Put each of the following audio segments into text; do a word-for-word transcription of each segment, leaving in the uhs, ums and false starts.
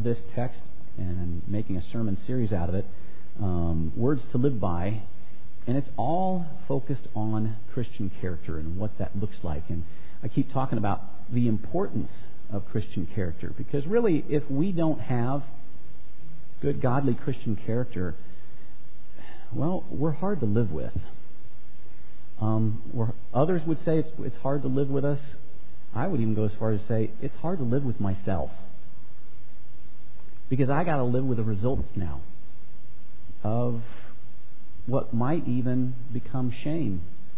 this text and making a sermon series out of it, um, Words to Live By, and it's all focused on Christian character and what that looks like. And I keep talking about the importance of Christian character, because really, if we don't have good, godly Christian character, well, we're hard to live with. Um, we're, others would say it's, it's hard to live with us. I would even go as far as to say it's hard to live with myself, because I got to live with the results now of what might even become shame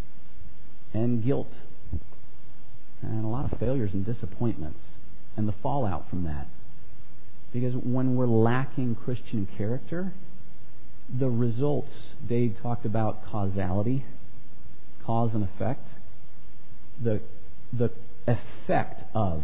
and guilt and a lot of failures and disappointments and the fallout from that. Because when we're lacking Christian character, the results, Dave talked about causality, cause and effect. The the effect of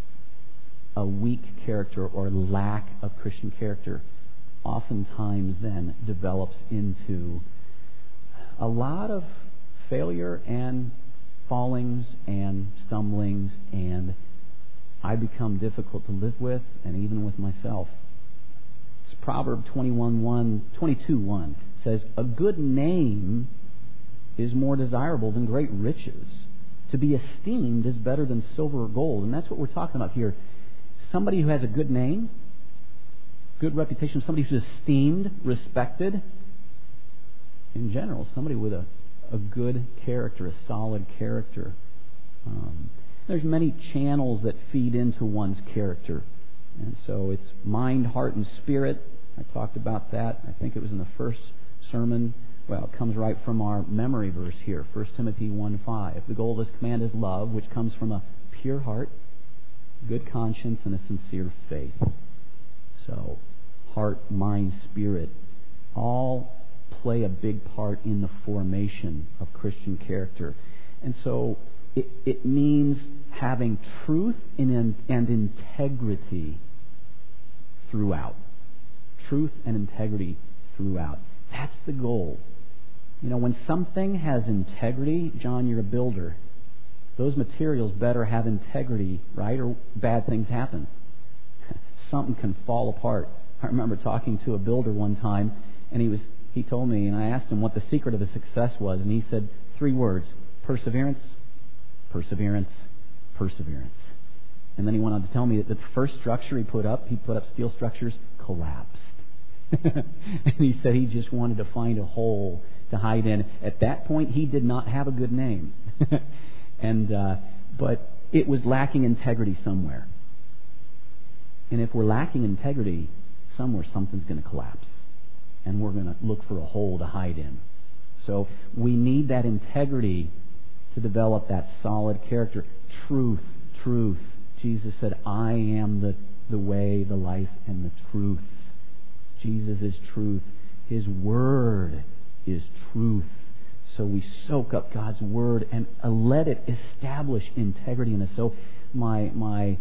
a weak character or lack of Christian character oftentimes then develops into a lot of failure and fallings and stumblings, and I become difficult to live with, and even with myself. It's Proverbs twenty-one one, twenty-two one says, "A good name is more desirable than great riches. To be esteemed is better than silver or gold." And that's what we're talking about here. Somebody who has a good name, good reputation, somebody who's esteemed, respected. In general, somebody with a, a good character, a solid character. Um, there's many channels that feed into one's character. And so it's mind, heart, and spirit. I talked about that. I think it was in the first sermon. Well, it comes right from our memory verse here, First Timothy one five. The goal of this command is love, which comes from a pure heart, good conscience, and a sincere faith. So, heart, mind, spirit, all play a big part in the formation of Christian character. And so, it, it means having truth and, and integrity throughout. Truth and integrity throughout. That's the goal. You know, when something has integrity, John, you're a builder. Those materials better have integrity, right? Or bad things happen. Something can fall apart. I remember talking to a builder one time, and he was he told me, and I asked him what the secret of his success was, and he said three words: perseverance, perseverance, perseverance. And then he went on to tell me that the first structure he put up, he put up steel structures, collapsed. And he said he just wanted to find a hole to hide in. At that point, he did not have a good name. and uh, But it was lacking integrity somewhere. And if we're lacking integrity, somewhere something's going to collapse. And we're going to look for a hole to hide in. So we need that integrity to develop that solid character. Truth, truth. Jesus said, "I am the, the way, the life, and the truth." Jesus is truth. His Word is truth. So we soak up God's Word and uh, let it establish integrity in us. So my my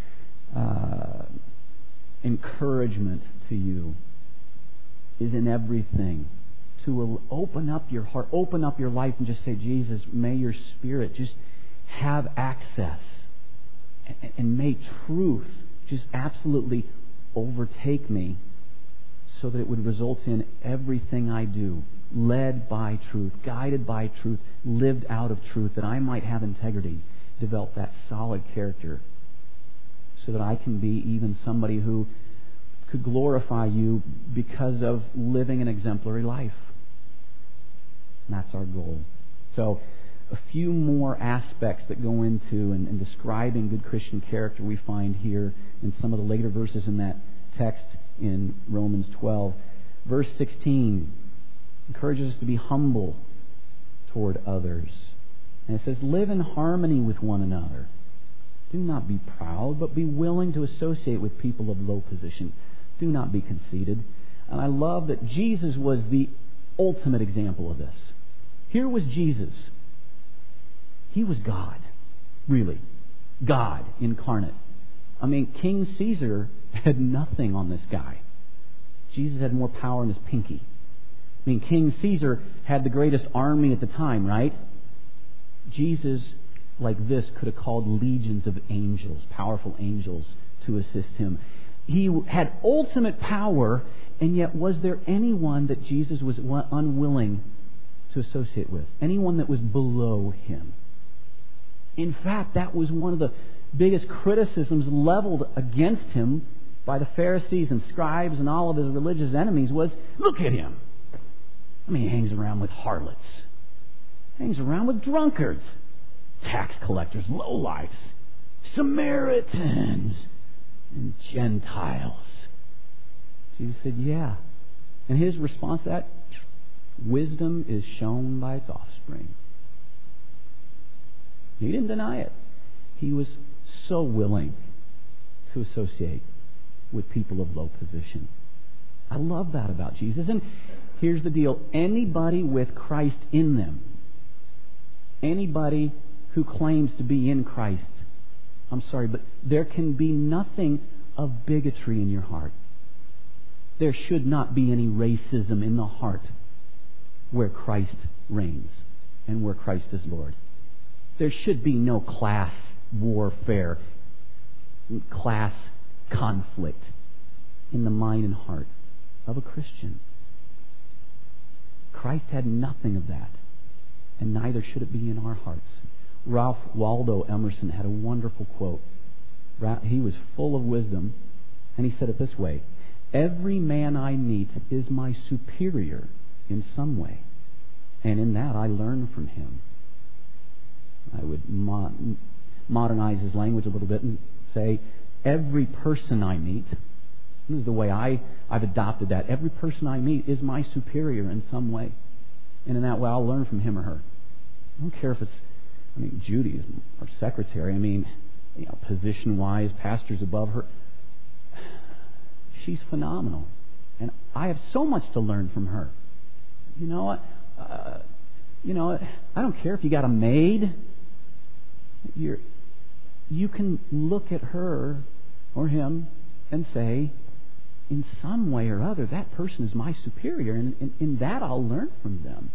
uh, encouragement to you is in everything to open up your heart, open up your life, and just say, "Jesus, may your Spirit just have access, and, and may truth just absolutely overtake me, so that it would result in everything I do, led by truth, guided by truth, lived out of truth, that I might have integrity, develop that solid character, so that I can be even somebody who could glorify you because of living an exemplary life." And that's our goal. So, a few more aspects that go into and, and describing good Christian character we find here in some of the later verses in that text in Romans twelve. Verse sixteen encourages us to be humble toward others. And it says, "Live in harmony with one another. Do not be proud, but be willing to associate with people of low position. Do not be conceited." And I love that Jesus was the ultimate example of this. Here was Jesus. He was God, really. God incarnate. I mean, King Caesar had nothing on this guy. Jesus had more power in his pinky. I mean, King Caesar had the greatest army at the time, right? Jesus, like this, could have called legions of angels, powerful angels, to assist him. He had ultimate power, and yet was there anyone that Jesus was unwilling to associate with? Anyone that was below him? In fact, that was one of the biggest criticisms leveled against him by the Pharisees and scribes and all of his religious enemies was, look at him. I mean, he hangs around with harlots. Hangs around with drunkards, tax collectors, lowlifes, Samaritans, and Gentiles. Jesus said, yeah. And his response to that, wisdom is shown by its offspring. He didn't deny it. He was so willing to associate with people of low position. I love that about Jesus. And here's the deal. Anybody with Christ in them, anybody who claims to be in Christ, I'm sorry, but there can be nothing of bigotry in your heart. There should not be any racism in the heart where Christ reigns and where Christ is Lord. There should be no class warfare, class conflict in the mind and heart of a Christian. Christ had nothing of that, and neither should it be in our hearts. Ralph Waldo Emerson had a wonderful quote. He was full of wisdom, and he said it this way: every man I meet is my superior in some way, and in that I learn from him. I would mo- modernize his language a little bit and say, every person I meet, this is the way I, I've adopted that, every person I meet is my superior in some way. And in that way I'll learn from him or her. I don't care if it's, I mean, Judy is our secretary. I mean, you know, position-wise, pastors above her. She's phenomenal. And I have so much to learn from her. You know what? Uh, you know, I don't care if you got a maid. You're, you can look at her or him and say, in some way or other, that person is my superior, and in, in that I'll learn from them.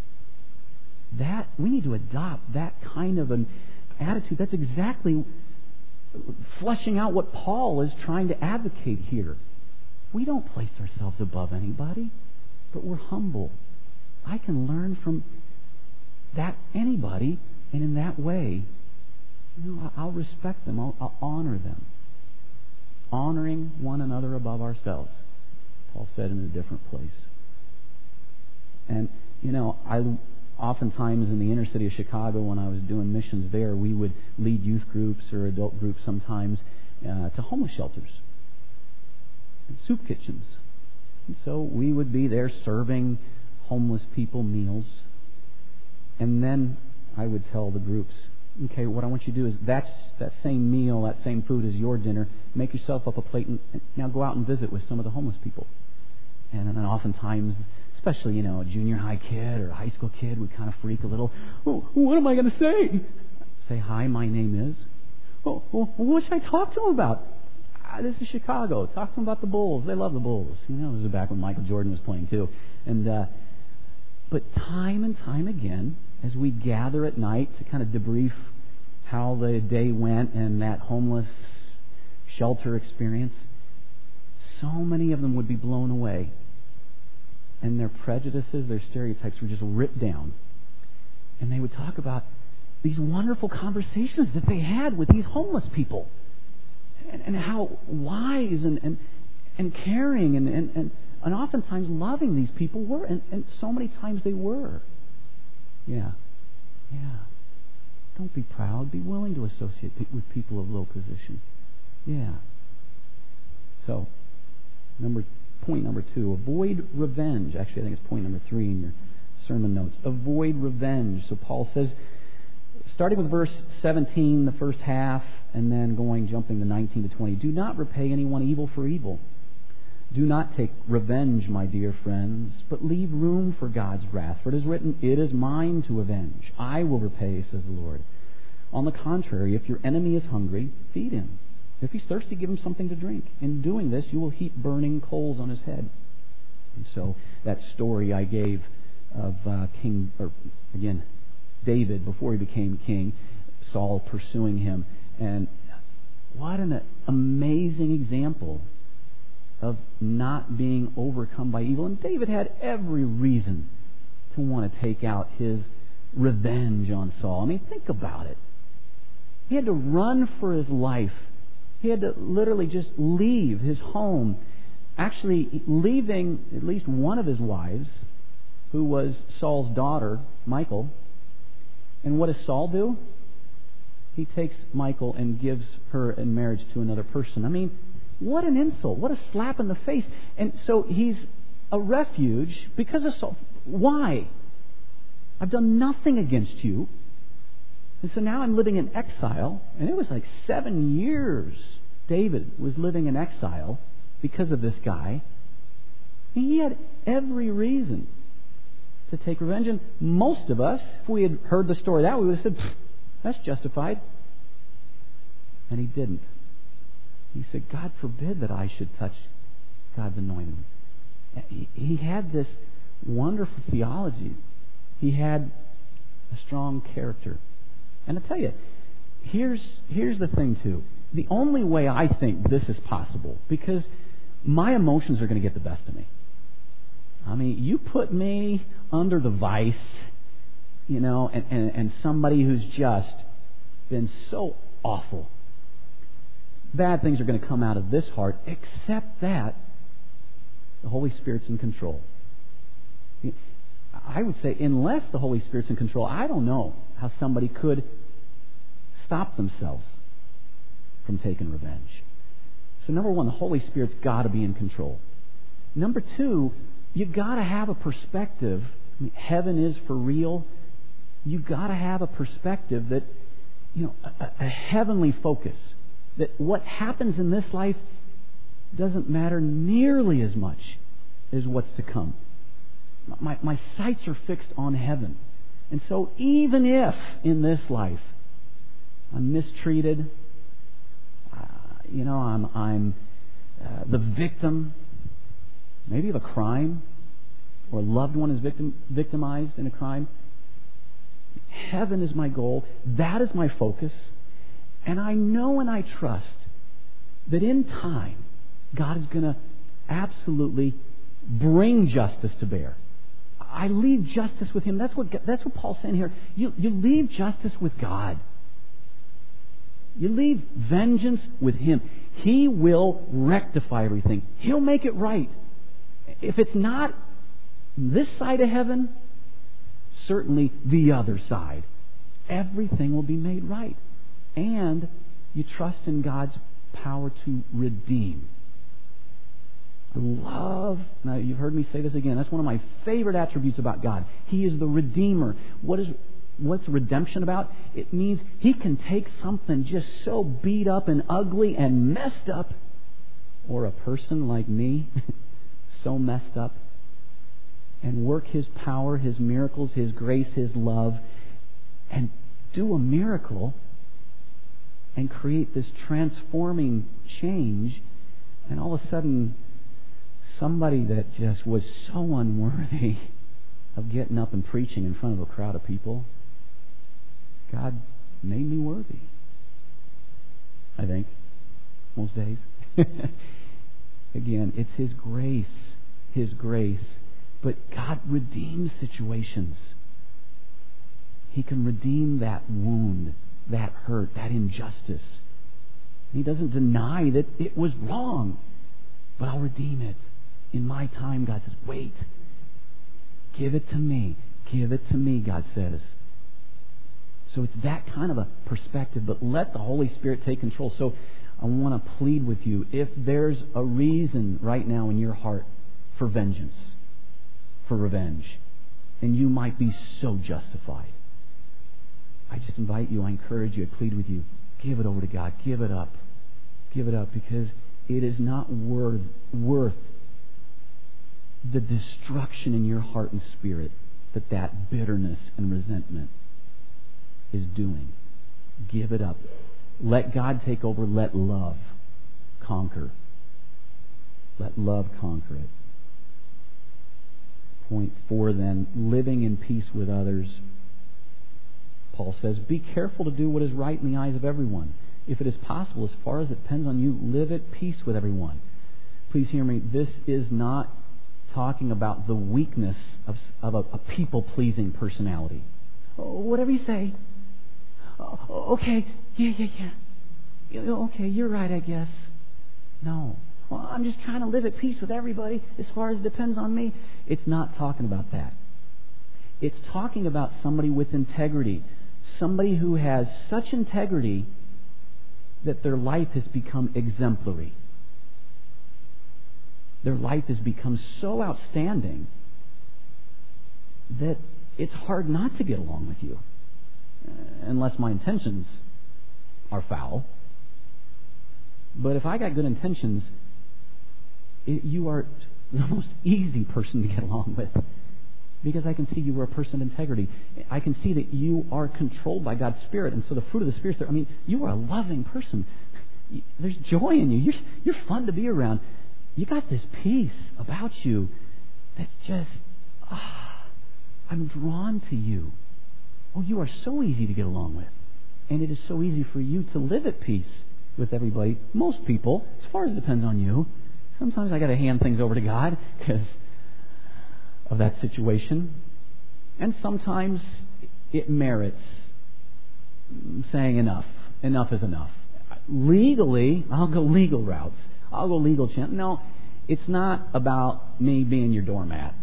That we need to adopt that kind of an attitude. That's exactly fleshing out what Paul is trying to advocate here. We don't place ourselves above anybody, but we're humble. I can learn from that anybody, and in that way, you know, I'll respect them. I'll, I'll honor them. Honoring one another above ourselves, Paul said in a different place. And, you know, I oftentimes in the inner city of Chicago, when I was doing missions there, we would lead youth groups or adult groups sometimes uh, to homeless shelters and soup kitchens. And so we would be there serving homeless people meals. And then I would tell the groups, okay, what I want you to do is that's that same meal, that same food is your dinner. Make yourself up a plate and, and now go out and visit with some of the homeless people. And then oftentimes, especially, you know, a junior high kid or a high school kid would kind of freak a little. Oh, what am I going to say? Say, hi, my name is. Oh, oh, what should I talk to him about? Ah, this is Chicago. Talk to them about the Bulls. They love the Bulls. You know, this was back when Michael Jordan was playing too. And uh, but time and time again, as we gather at night to kind of debrief how the day went and that homeless shelter experience, so many of them would be blown away. And their prejudices, their stereotypes were just ripped down. And they would talk about these wonderful conversations that they had with these homeless people. And, and how wise and, and, and caring and, and, and, and oftentimes loving these people were. And, and so many times they were. Yeah. Yeah. Don't be proud. Be willing to associate with people of low position. Yeah. So, number point number two, avoid revenge. Actually, I think it's point number three in your sermon notes. Avoid revenge. So Paul says, starting with verse seventeen, the first half, and then going, jumping to nineteen to twenty, do not repay anyone evil for evil. Do not take revenge, my dear friends, but leave room for God's wrath. For it is written, it is mine to avenge. I will repay, says the Lord. On the contrary, if your enemy is hungry, feed him. If he's thirsty, give him something to drink. In doing this, you will heap burning coals on his head. And so that story I gave of uh, King, or again, David, before he became king, Saul pursuing him. And what an amazing example of not being overcome by evil. And David had every reason to want to take out his revenge on Saul. I mean, think about it. He had to run for his life. He had to literally just leave his home, actually leaving at least one of his wives, who was Saul's daughter, Michal. And what does Saul do? He takes Michal and gives her in marriage to another person. I mean, what an insult. What a slap in the face. And so he's a refuge because of Saul. Why? I've done nothing against you. And so now I'm living in exile. And it was like seven years David was living in exile because of this guy. And he had every reason to take revenge. And most of us, if we had heard the story that, we would have said, that's justified. And he didn't. He said, God forbid that I should touch God's anointed. He, he had this wonderful theology. He had a strong character. And I tell you, here's here's the thing too. The only way I think this is possible, because my emotions are going to get the best of me. I mean, you put me under the vice, you know, and, and, and somebody who's just been so awful. Bad things are going to come out of this heart, except that the Holy Spirit's in control. I would say, unless the Holy Spirit's in control, I don't know how somebody could stop themselves from taking revenge. So number one, the Holy Spirit's got to be in control. Number two, you've got to have a perspective. I mean, heaven is for real. You've got to have a perspective that, you know, a, a heavenly focus. That what happens in this life doesn't matter nearly as much as what's to come. My, my sights are fixed on heaven. And so even if in this life I'm mistreated, uh, you know, I'm, I'm uh, the victim maybe of a crime, or a loved one is victim, victimized in a crime, heaven is my goal. That is my focus. And I know and I trust that in time, God is going to absolutely bring justice to bear. I leave justice with Him. That's what that's what Paul's saying here. You, you leave justice with God. You leave vengeance with Him. He will rectify everything. He'll make it right. If it's not this side of heaven, certainly the other side. Everything will be made right. And you trust in God's power to redeem. I love, now you've heard me say this again, that's one of my favorite attributes about God. He is the Redeemer. What is what's redemption about? It means He can take something just so beat up and ugly and messed up, or a person like me, so messed up, and work His power, His miracles, His grace, His love, and do a miracle and create this transforming change, and all of a sudden somebody that just was so unworthy of getting up and preaching in front of a crowd of people, God made me worthy. I think. Most days. Again, it's His grace. His grace. But God redeems situations. He can redeem that wound, that hurt, that injustice. He doesn't deny that it was wrong, but I'll redeem it. In my time, God says, wait. Give it to me. Give it to me, God says. So it's that kind of a perspective, but let the Holy Spirit take control. So I want to plead with you, if there's a reason right now in your heart for vengeance, for revenge, and you might be so justified, I just invite you, I encourage you, I plead with you, give it over to God. Give it up. Give it up, because it is not worth, worth the destruction in your heart and spirit that that bitterness and resentment is doing. Give it up. Let God take over. Let love conquer. Let love conquer it. Point four then, living in peace with others. Paul says, be careful to do what is right in the eyes of everyone. If it is possible, as far as it depends on you, live at peace with everyone. please hear me, this is not talking about the weakness of, of a, a people-pleasing personality. Oh, whatever you say. Oh, okay, yeah, yeah, yeah. Okay, you're right, I guess. No. Well, I'm just trying to live at peace with everybody as far as it depends on me. It's not talking about that. It's talking about somebody with integrity. Somebody who has such integrity that their life has become exemplary. Their life has become so outstanding that it's hard not to get along with you. Unless my intentions are foul. But if I got good intentions, it, you are the most easy person to get along with. Because I can see you are a person of integrity. I can see that you are controlled by God's Spirit. And so the fruit of the Spirit, I mean, you are a loving person. There's joy in you. You're, you're fun to be around. You got this peace about you that's just, ah, I'm drawn to you. Oh, you are so easy to get along with. And it is so easy for you to live at peace with everybody. Most people, as far as it depends on you. Sometimes I got to hand things over to God because of that situation. And sometimes it merits saying enough. Enough is enough. Legally, I'll go legal routes. I'll go legal channel. No, it's not about me being your doormat.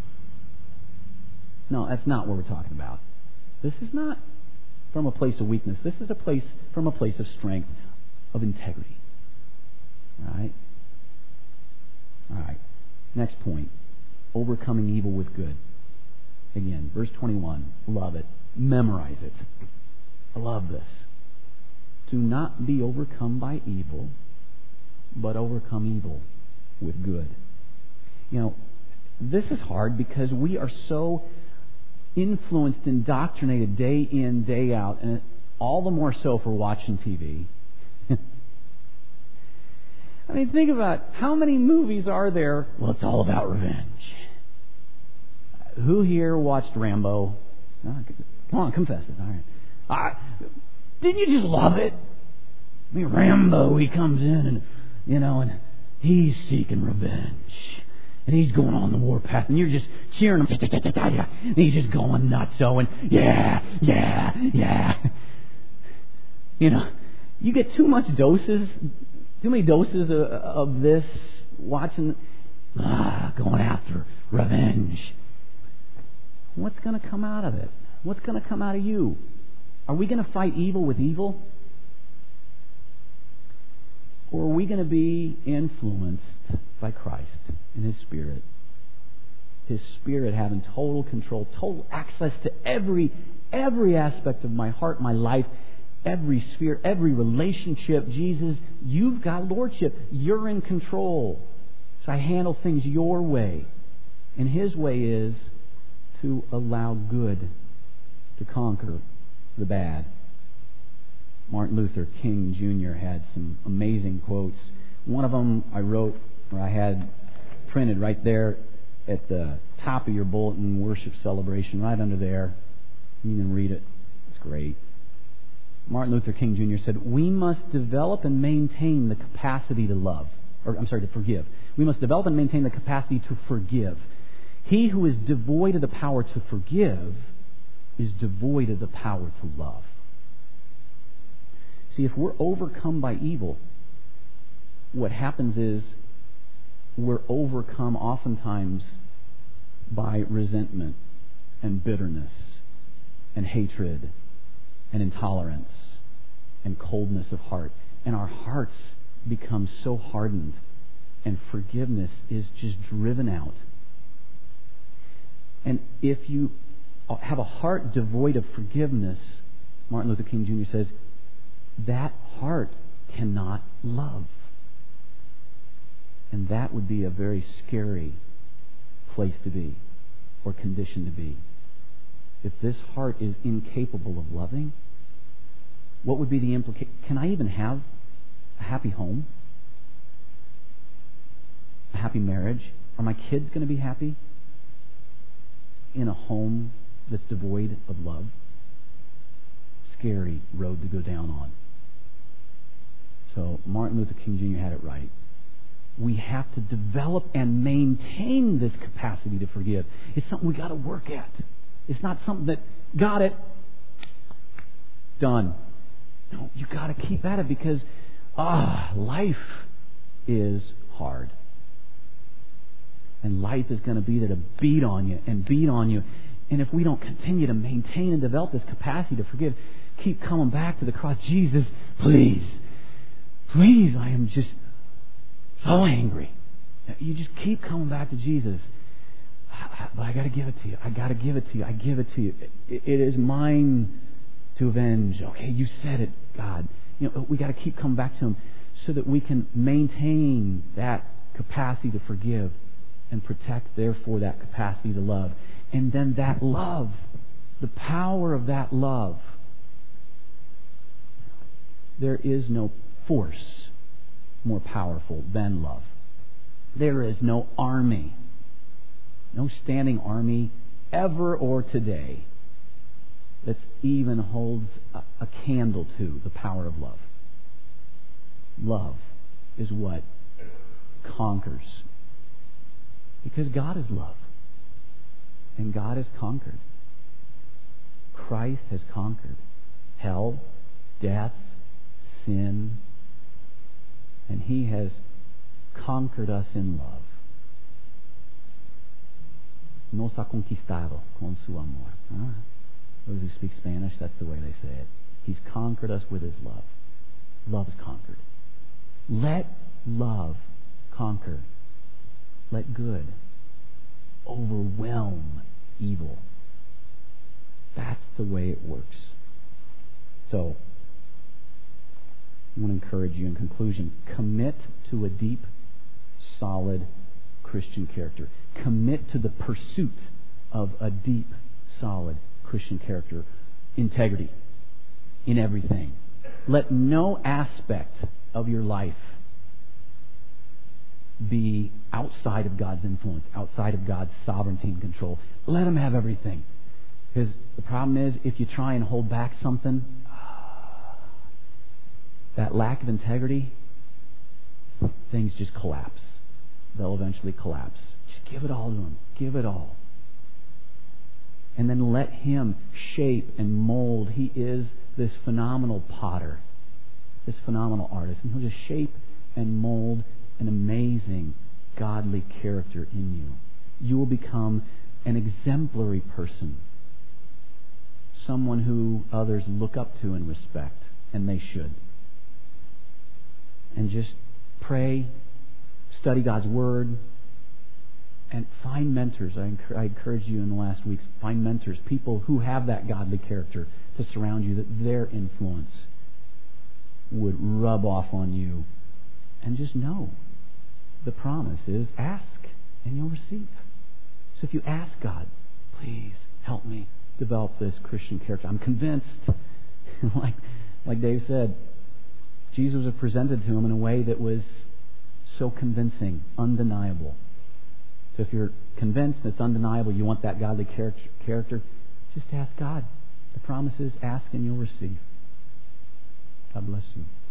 No, that's not what we're talking about. This is not from a place of weakness. This is a place from a place of strength, of integrity. All right? All right. Next point. Overcoming evil with good. Again, verse twenty-one. Love it. Memorize it. I love this. Do not be overcome by evil, but overcome evil with good. You know, this is hard because we are so influenced, indoctrinated day in, day out, and all the more so for watching T V. I mean, think about how many movies are there? Well, it's all about revenge. Who here watched Rambo? Oh, come on, confess it. All right. Uh, didn't you just love it? I mean, Rambo, he comes in and, you know, and he's seeking revenge. And he's going on the warpath, and you're just cheering him. And he's just going nuts, so and yeah, yeah, yeah. You know, you get too much doses, too many doses of, of this, watching, ah, going after revenge. What's going to come out of it? What's going to come out of you? Are we going to fight evil with evil? Or are we going to be influenced by Christ and His Spirit? His Spirit having total control, total access to every every aspect of my heart, my life, every sphere, every relationship. Jesus, you've got lordship. You're in control. So I handle things your way. And His way is to allow good to conquer the bad. Martin Luther King Junior had some amazing quotes. One of them I wrote, or I had printed right there at the top of your bulletin, worship celebration, right under there. You can read it. It's great. Martin Luther King Junior said, "We must develop and maintain the capacity to love." Or, I'm sorry, to forgive. We must develop and maintain the capacity to forgive. He who is devoid of the power to forgive is devoid of the power to love. See, if we're overcome by evil, what happens is we're overcome oftentimes by resentment and bitterness and hatred and intolerance and coldness of heart. And our hearts become so hardened, and forgiveness is just driven out. And if you have a heart devoid of forgiveness, Martin Luther King Junior says, that heart cannot love. And that would be a very scary place to be, or condition to be. If this heart is incapable of loving, what would be the implication? Can I even have a happy home? A happy marriage? Are my kids going to be happy in a home that's devoid of love? Scary road to go down on. So Martin Luther King Junior had it right. we have to develop and maintain this capacity to forgive. It's something we got to work at. It's not something that, got it, done. No, you got to keep at it because, ah, life is hard. And life is going to be there to beat on you and beat on you. And if we don't continue to maintain and develop this capacity to forgive, keep coming back to the cross. Jesus, please, please, I am just so angry. You just keep coming back to Jesus. But I got to give it to you. I got to give it to you. I give it to you. It, it is mine to avenge. Okay, you said it, God. You know, we got to keep coming back to Him so that we can maintain that capacity to forgive and protect, therefore, that capacity to love. And then that love, the power of that love. There is no force more powerful than love. There is no army, no standing army ever or today that even holds a, a candle to the power of love. Love is what conquers. Because God is love. And God has conquered. Christ has conquered hell, death, sin, and He has conquered us in love. Nos ha conquistado con su amor. Ah, those who speak Spanish, that's the way they say it. He's conquered us with His love. Love is conquered. Let love conquer. Let good overwhelm evil. That's the way it works. So, I want to encourage you in conclusion, commit to a deep, solid Christian character. Commit to the pursuit of a deep, solid Christian character. Integrity in everything. Let no aspect of your life be outside of God's influence, outside of God's sovereignty and control. Let Him have everything. Because the problem is, if you try and hold back something, that lack of integrity, things just collapse. They'll eventually collapse. Just give it all to Him. Give it all. And then let Him shape and mold. He is this phenomenal potter, this phenomenal artist. And He'll just shape and mold an amazing, godly character in you. You will become an exemplary person. Someone who others look up to and respect. And they should. And just pray, study God's Word, and find mentors. I, enc- I encourage you in the last weeks, find mentors, people who have that godly character to surround you, that their influence would rub off on you. And just know, the promise is ask and you'll receive. So if you ask God, please help me develop this Christian character. I'm convinced, like, like Dave said, Jesus was presented to him in a way that was so convincing, undeniable. So if you're convinced it's undeniable, you want that godly character, character, just ask God. The promise is ask and you'll receive. God bless you.